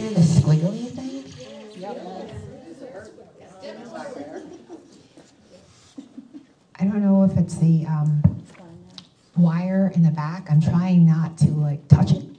hear the squiggly thing? I don't know if it's the wire in the back. I'm trying not to touch it.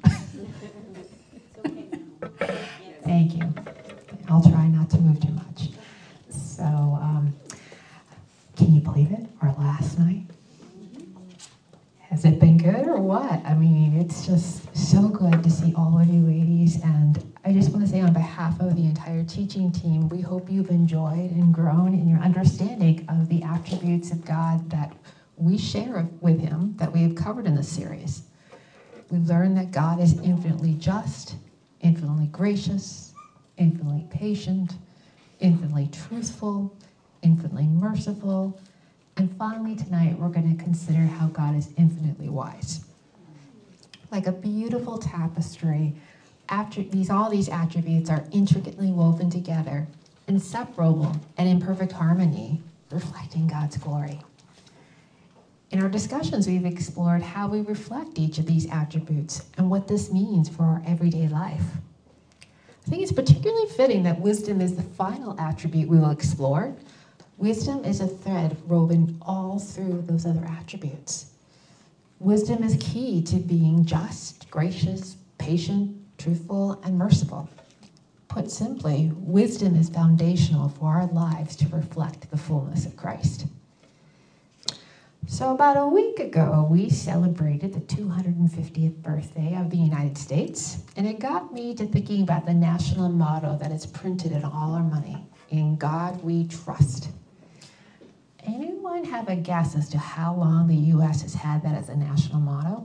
Thank you. I'll try not to move too much. So, can you believe it? Our last night? Has it been good or what? I mean, it's just so good to see all of you ladies. And I just want to say on behalf of the entire teaching team, we hope you've enjoyed and grown in your understanding of the attributes of God that we share with him, that we have covered in this series. We've learned that God is infinitely just, infinitely gracious, infinitely patient, infinitely truthful, infinitely merciful. And finally tonight, we're going to consider how God is infinitely wise. Like a beautiful tapestry, all these attributes are intricately woven together, inseparable and in perfect harmony, reflecting God's glory. In our discussions, we've explored how we reflect each of these attributes and what this means for our everyday life. I think it's particularly fitting that wisdom is the final attribute we will explore. Wisdom is a thread woven all through those other attributes. Wisdom is key to being just, gracious, patient, truthful, and merciful. Put simply, wisdom is foundational for our lives to reflect the fullness of Christ. So about a week ago, we celebrated the 250th birthday of the United States, and it got me to thinking about the national motto that is printed in all our money, "In God We Trust." Anyone have a guess as to how long the U.S. has had that as a national motto?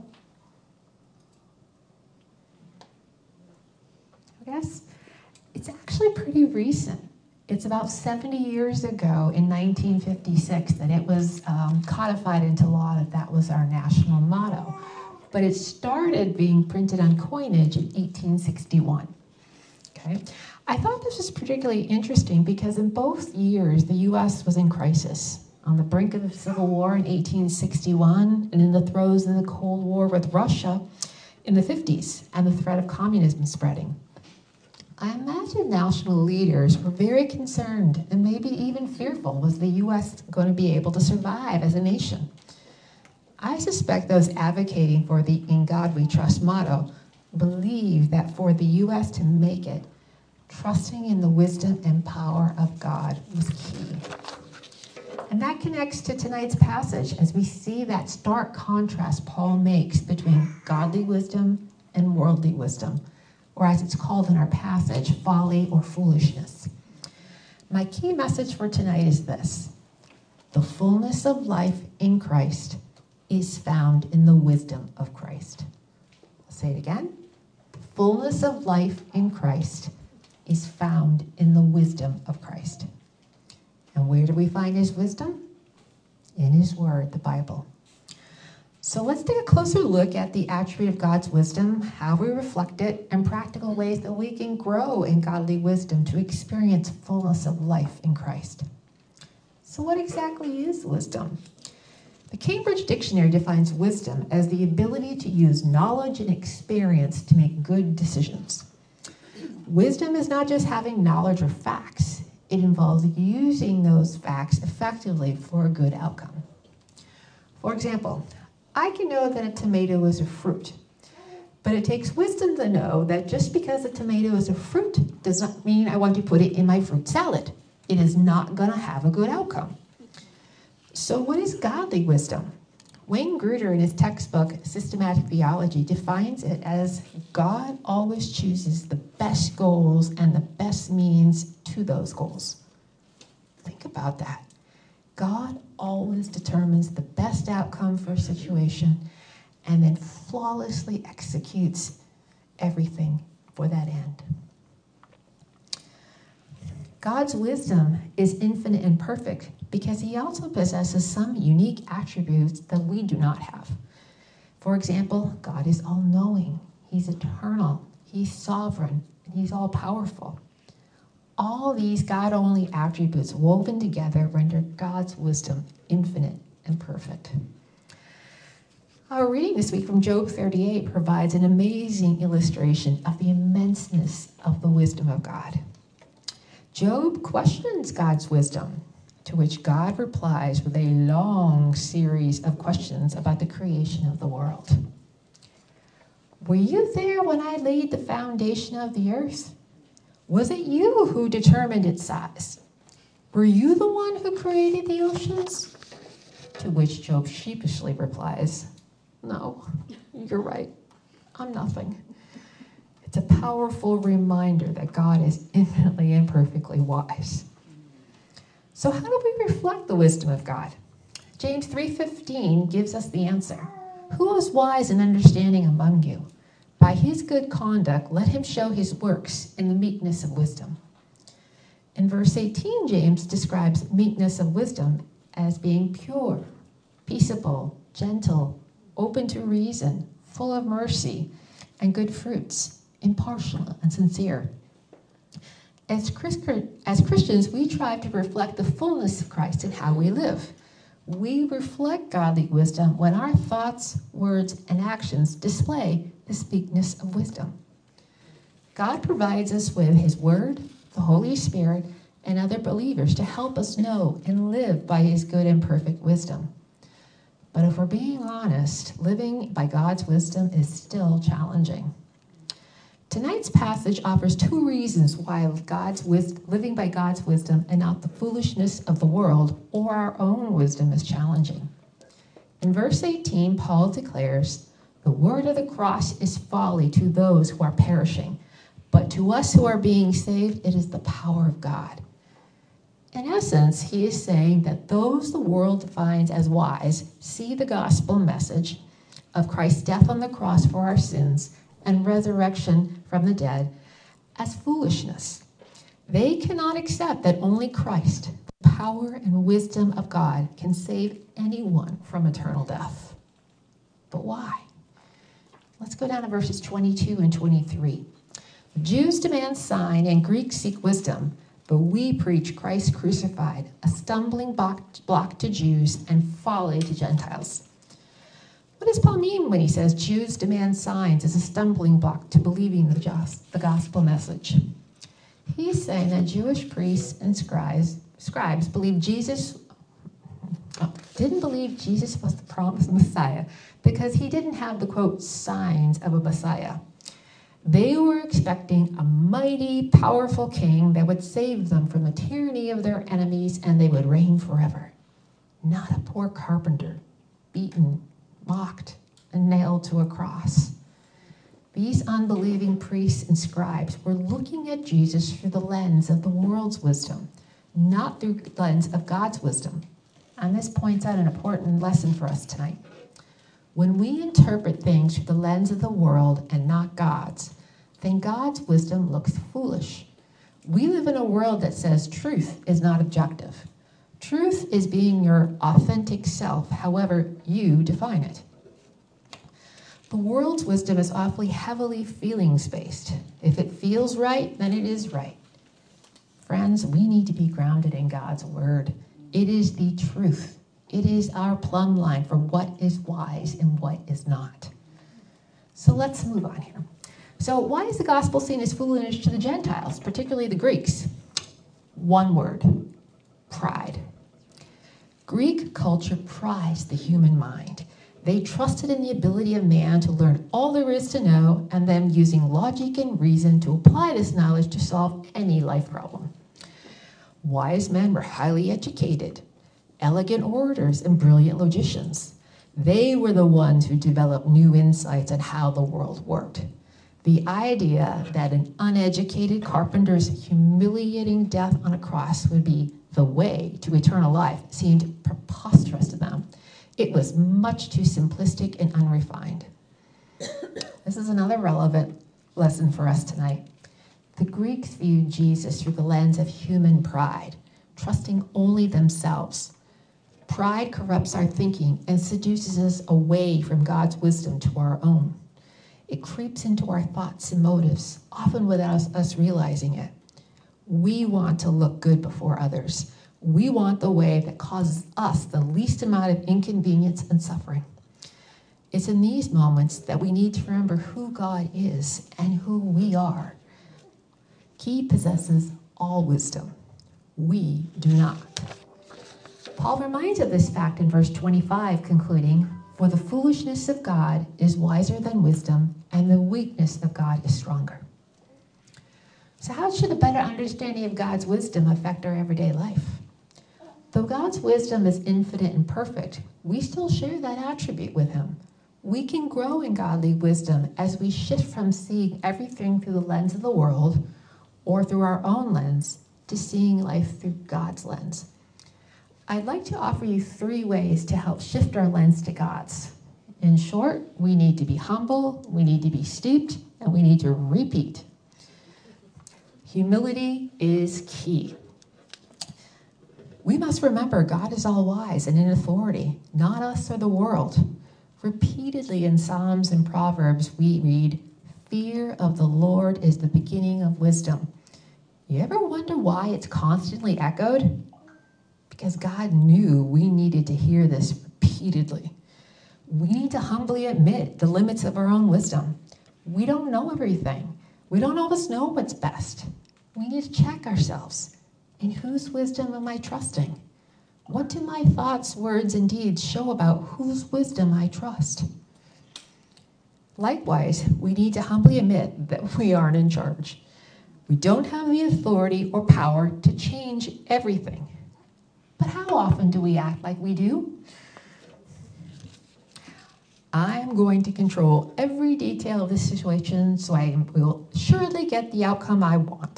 I guess it's actually pretty recent. It's about 70 years ago in 1956 that it was codified into law that was our national motto. But it started being printed on coinage in 1861. Okay? I thought this was particularly interesting because in both years, the U.S. was in crisis, on the brink of the Civil War in 1861 and in the throes of the Cold War with Russia in the 50s and the threat of communism spreading. I imagine national leaders were very concerned and maybe even fearful. Was the U.S. going to be able to survive as a nation? I suspect those advocating for the "In God We Trust" motto believe that for the U.S. to make it, trusting in the wisdom and power of God was key. And that connects to tonight's passage as we see that stark contrast Paul makes between godly wisdom and worldly wisdom, or as it's called in our passage, folly or foolishness. My key message for tonight is this: the fullness of life in Christ is found in the wisdom of Christ. I'll say it again. The fullness of life in Christ is found in the wisdom of Christ. And where do we find his wisdom? In his word, the Bible. So let's take a closer look at the attribute of God's wisdom, how we reflect it, and practical ways that we can grow in godly wisdom to experience fullness of life in Christ. So what exactly is wisdom? The Cambridge Dictionary defines wisdom as the ability to use knowledge and experience to make good decisions. Wisdom is not just having knowledge or facts. It involves using those facts effectively for a good outcome. For example, I can know that a tomato is a fruit, but it takes wisdom to know that just because a tomato is a fruit does not mean I want to put it in my fruit salad. It is not going to have a good outcome. So what is godly wisdom? Wayne Grudem, in his textbook, Systematic Theology, defines it as God always chooses the best goals and the best means to those goals. Think about that. God always determines the best outcome for a situation and then flawlessly executes everything for that end. God's wisdom is infinite and perfect because he also possesses some unique attributes that we do not have. For example, God is all-knowing, he's eternal, he's sovereign, and he's all-powerful. All these God-only attributes woven together render God's wisdom infinite and perfect. Our reading this week from Job 38 provides an amazing illustration of the immenseness of the wisdom of God. Job questions God's wisdom, to which God replies with a long series of questions about the creation of the world. Were you there when I laid the foundation of the earth? Was it you who determined its size? Were you the one who created the oceans? To which Job sheepishly replies, no, you're right. I'm nothing. It's a powerful reminder that God is infinitely and perfectly wise. So how do we reflect the wisdom of God? James 3:15 gives us the answer. Who is wise and understanding among you? By his good conduct, let him show his works in the meekness of wisdom. In verse 18, James describes meekness of wisdom as being pure, peaceable, gentle, open to reason, full of mercy and good fruits, impartial and sincere. As Christians, we try to reflect the fullness of Christ in how we live. We reflect godly wisdom when our thoughts, words, and actions display this meekness of wisdom. God provides us with his word, the Holy Spirit, and other believers to help us know and live by his good and perfect wisdom. But if we're being honest, living by God's wisdom is still challenging. Tonight's passage offers two reasons why living by God's wisdom and not the foolishness of the world or our own wisdom is challenging. In verse 18, Paul declares, the word of the cross is folly to those who are perishing, but to us who are being saved, it is the power of God. In essence, he is saying that those the world defines as wise see the gospel message of Christ's death on the cross for our sins and resurrection from the dead as foolishness. They cannot accept that only Christ, the power and wisdom of God, can save anyone from eternal death. But why? Let's go down to verses 22 and 23. The Jews demand sign and Greeks seek wisdom, but we preach Christ crucified, a stumbling block to Jews and folly to Gentiles. What does Paul mean when he says Jews demand signs as a stumbling block to believing the gospel message? He's saying that Jewish priests and scribes didn't believe Jesus was the promised Messiah because he didn't have the, quote, signs of a Messiah. They were expecting a mighty, powerful king that would save them from the tyranny of their enemies and they would reign forever. Not a poor carpenter, beaten, mocked, and nailed to a cross. These unbelieving priests and scribes were looking at Jesus through the lens of the world's wisdom, not through the lens of God's wisdom. And this points out an important lesson for us tonight. When we interpret things through the lens of the world and not God's, then God's wisdom looks foolish. We live in a world that says truth is not objective. Truth is being your authentic self, however you define it. The world's wisdom is awfully heavily feelings-based. If it feels right, then it is right. Friends, we need to be grounded in God's word. It is the truth. It is our plumb line for what is wise and what is not. So let's move on here. So why is the gospel seen as foolish to the Gentiles, particularly the Greeks? One word, pride. Greek culture prized the human mind. They trusted in the ability of man to learn all there is to know and then using logic and reason to apply this knowledge to solve any life problem. Wise men were highly educated, elegant orators, and brilliant logicians. They were the ones who developed new insights on how the world worked. The idea that an uneducated carpenter's humiliating death on a cross would be the way to eternal life seemed preposterous to them. It was much too simplistic and unrefined. This is another relevant lesson for us tonight. The Greeks viewed Jesus through the lens of human pride, trusting only themselves. Pride corrupts our thinking and seduces us away from God's wisdom to our own. It creeps into our thoughts and motives, often without us realizing it. We want to look good before others. We want the way that causes us the least amount of inconvenience and suffering. It's in these moments that we need to remember who God is and who we are. He possesses all wisdom. We do not. Paul reminds of this fact in verse 25, concluding, "For the foolishness of God is wiser than wisdom, and the weakness of God is stronger." So how should a better understanding of God's wisdom affect our everyday life? Though God's wisdom is infinite and perfect, we still share that attribute with him. We can grow in godly wisdom as we shift from seeing everything through the lens of the world or through our own lens to seeing life through God's lens. I'd like to offer you 3 ways to help shift our lens to God's. In short, we need to be humble, we need to be steeped, and we need to repeat. Humility is key. We must remember God is all wise and in authority, not us or the world. Repeatedly in Psalms and Proverbs, we read, "Fear of the Lord is the beginning of wisdom." You ever wonder why it's constantly echoed? Because God knew we needed to hear this repeatedly. We need to humbly admit the limits of our own wisdom. We don't know everything. We don't always know what's best. We need to check ourselves. In whose wisdom am I trusting? What do my thoughts, words, and deeds show about whose wisdom I trust? Likewise, we need to humbly admit that we aren't in charge. We don't have the authority or power to change everything. But how often do we act like we do? I'm going to control every detail of this situation so I will surely get the outcome I want.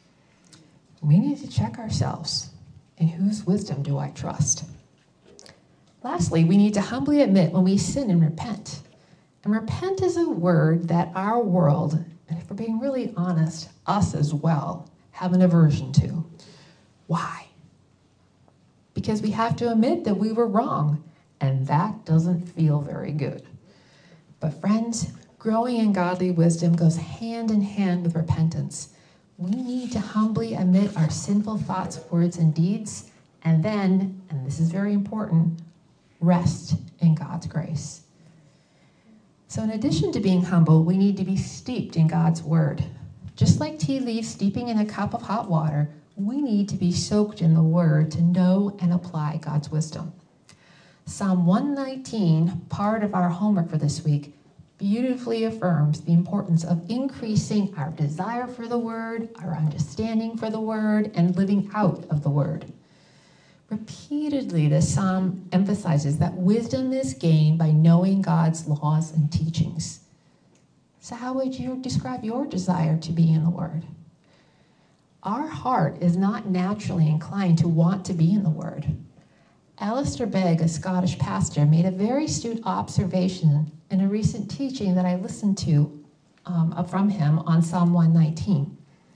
We need to check ourselves. In whose wisdom do I trust? Lastly, we need to humbly admit when we sin and repent. And repent is a word that our world, and if we're being really honest, us as well, have an aversion to. Why? Because we have to admit that we were wrong, and that doesn't feel very good. But friends, growing in godly wisdom goes hand in hand with repentance. We need to humbly admit our sinful thoughts, words, and deeds, and then, and this is very important, rest in God's grace. So in addition to being humble, we need to be steeped in God's word. Just like tea leaves steeping in a cup of hot water, we need to be soaked in the word to know and apply God's wisdom. Psalm 119, part of our homework for this week, beautifully affirms the importance of increasing our desire for the word, our understanding for the word, and living out of the word. Repeatedly, the psalm emphasizes that wisdom is gained by knowing God's laws and teachings. So how would you describe your desire to be in the word? Our heart is not naturally inclined to want to be in the word. Alistair Begg, a Scottish pastor, made a very astute observation in a recent teaching that I listened to from him on Psalm 119.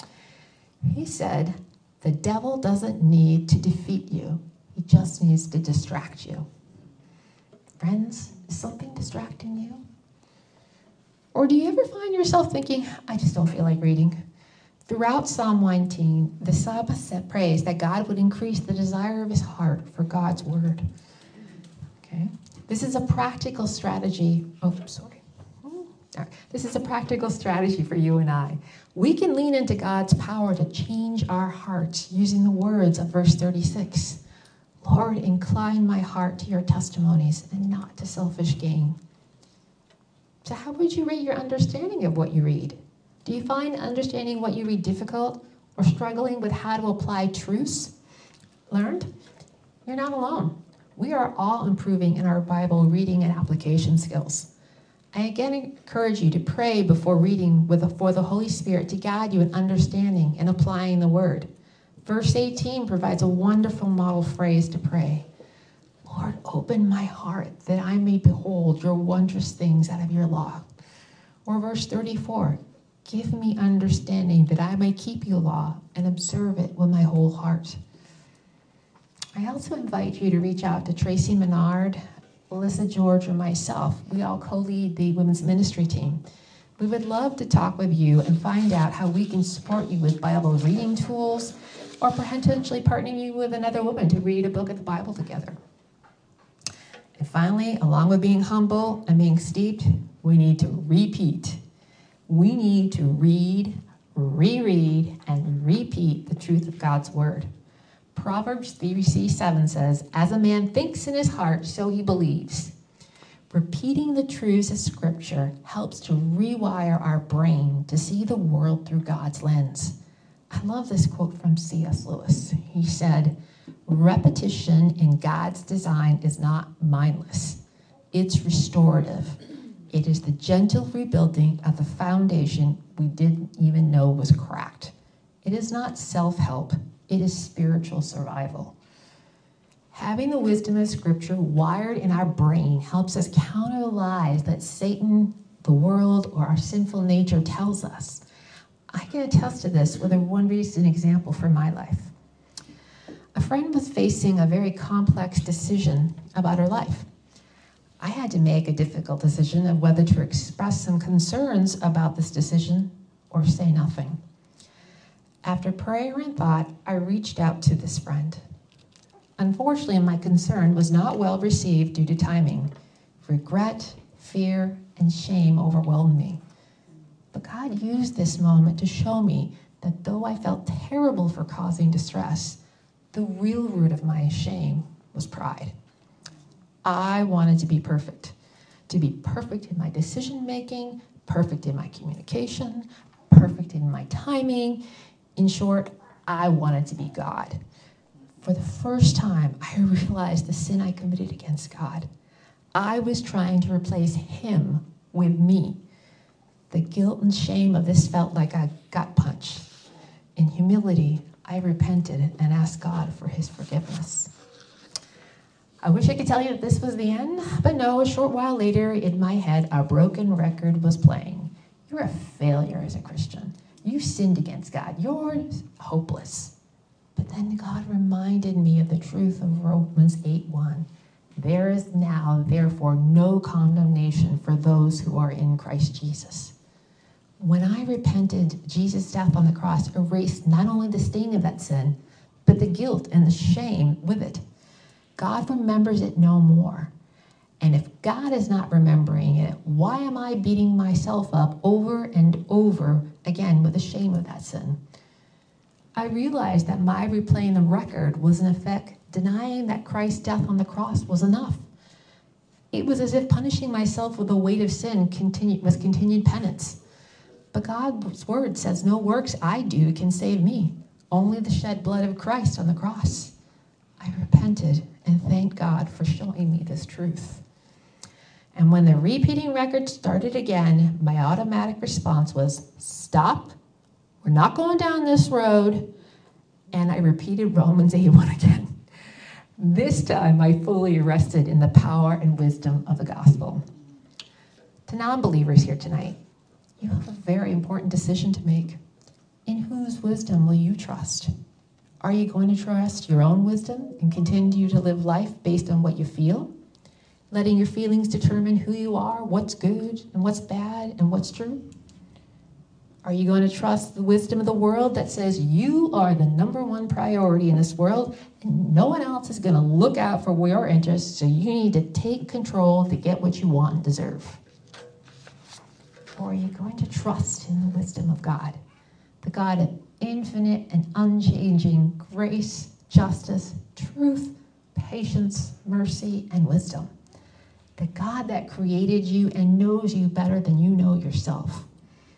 He said, "The devil doesn't need to defeat you. He just needs to distract you." Friends, is something distracting you? Or do you ever find yourself thinking, "I just don't feel like reading"? Throughout Psalm 119, the psalmist prays that God would increase the desire of his heart for God's word. Okay? This is a practical strategy. This is a practical strategy for you and I. We can lean into God's power to change our hearts using the words of verse 36. "Lord, incline my heart to your testimonies and not to selfish gain." So how would you rate your understanding of what you read? Do you find understanding what you read difficult or struggling with how to apply truths learned? You're not alone. We are all improving in our Bible reading and application skills. I again encourage you to pray before reading for the Holy Spirit to guide you in understanding and applying the word. Verse 18 provides a wonderful model phrase to pray. "Lord, open my heart that I may behold your wondrous things out of your law." Or verse 34, "Give me understanding that I may keep your law and observe it with my whole heart." I also invite you to reach out to Tracy Menard, Alyssa George, or myself. We all co-lead the women's ministry team. We would love to talk with you and find out how we can support you with Bible reading tools or potentially partnering you with another woman to read a book of the Bible together. And finally, along with being humble and being steeped, we need to repeat. We need to read, reread, and repeat the truth of God's word. Proverbs 3:7 says, "As a man thinks in his heart, so he believes." Repeating the truths of Scripture helps to rewire our brain to see the world through God's lens. I love this quote from C.S. Lewis. He said, "Repetition in God's design is not mindless. It's restorative. It is the gentle rebuilding of the foundation we didn't even know was cracked. It is not self-help. It is spiritual survival." Having the wisdom of Scripture wired in our brain helps us counter the lies that Satan, the world, or our sinful nature tells us. I can attest to this with one recent example from my life. A friend was facing a very complex decision about her life. I had to make a difficult decision of whether to express some concerns about this decision or say nothing. After prayer and thought, I reached out to this friend. Unfortunately, my concern was not well received due to timing. Regret, fear, and shame overwhelmed me. But God used this moment to show me that though I felt terrible for causing distress, the real root of my shame was pride. I wanted to be perfect in my decision-making, perfect in my communication, perfect in my timing. In short, I wanted to be God. For the first time, I realized the sin I committed against God. I was trying to replace him with me. The guilt and shame of this felt like a gut punch. In humility, I repented and asked God for his forgiveness. I wish I could tell you that this was the end, but no, a short while later, in my head, a broken record was playing. You're a failure as a Christian. You sinned against God. You're hopeless. But then God reminded me of the truth of Romans 8:1. There is now, therefore, no condemnation for those who are in Christ Jesus. When I repented, Jesus' death on the cross erased not only the stain of that sin, but the guilt and the shame with it. God remembers it no more. And if God is not remembering it, why am I beating myself up over and over again with the shame of that sin? I realized that my replaying the record was in effect denying that Christ's death on the cross was enough. It was as if punishing myself with the weight of sin was continued penance. But God's word says no works I do can save me, only the shed blood of Christ on the cross. I repented and thanked God for showing me this truth. And when the repeating record started again, my automatic response was, stop, we're not going down this road. And I repeated Romans 8:1 again. This time I fully rested in the power and wisdom of the gospel. To non-believers here tonight, you have a very important decision to make. In whose wisdom will you trust? Are you going to trust your own wisdom and continue to live life based on what you feel? Letting your feelings determine who you are, what's good and what's bad and what's true? Are you going to trust the wisdom of the world that says you are the number one priority in this world and no one else is going to look out for your interests, so you need to take control to get what you want and deserve? Or are you going to trust in the wisdom of God, the God of infinite and unchanging grace, justice, truth, patience, mercy, and wisdom? The God that created you and knows you better than you know yourself.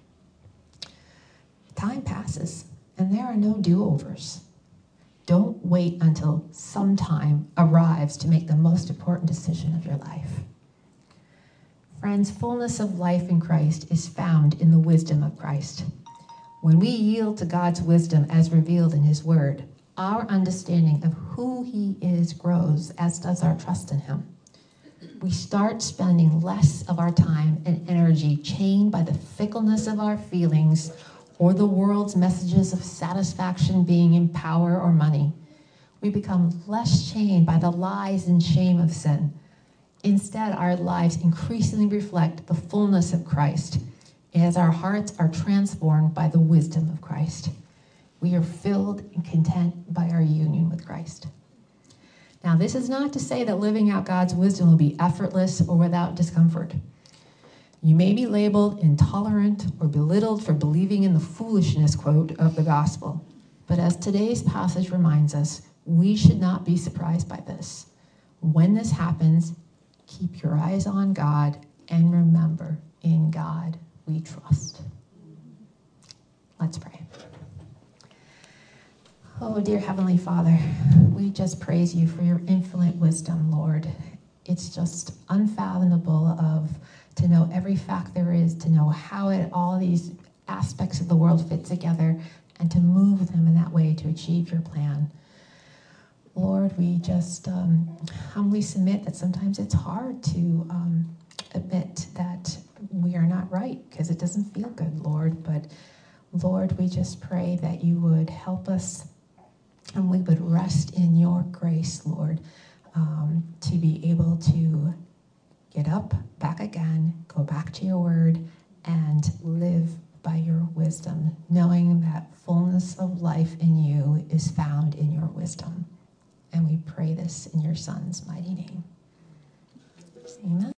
Time passes, and there are no do-overs. Don't wait until some time arrives to make the most important decision of your life. Friends, fullness of life in Christ is found in the wisdom of Christ. When we yield to God's wisdom as revealed in his word, our understanding of who he is grows, as does our trust in him. We start spending less of our time and energy chained by the fickleness of our feelings or the world's messages of satisfaction being in power or money. We become less chained by the lies and shame of sin. Instead, our lives increasingly reflect the fullness of Christ as our hearts are transformed by the wisdom of Christ. We are filled and content by our union with Christ. Now, this is not to say that living out God's wisdom will be effortless or without discomfort. You may be labeled intolerant or belittled for believing in the foolishness, quote, of the gospel. But as today's passage reminds us, we should not be surprised by this. When this happens, keep your eyes on God and remember, in God we trust. Let's pray. Oh, dear Heavenly Father, we just praise you for your infinite wisdom, Lord. It's just unfathomable to know every fact there is, to know how all these aspects of the world fit together, and to move them in that way to achieve your plan. Lord, we just humbly submit that sometimes it's hard to admit that we are not right, because it doesn't feel good, Lord. But Lord, we just pray that you would help us and we would rest in your grace, Lord, to be able to get up, back again, go back to your word, and live by your wisdom, knowing that fullness of life in you is found in your wisdom. And we pray this in your Son's mighty name. Amen.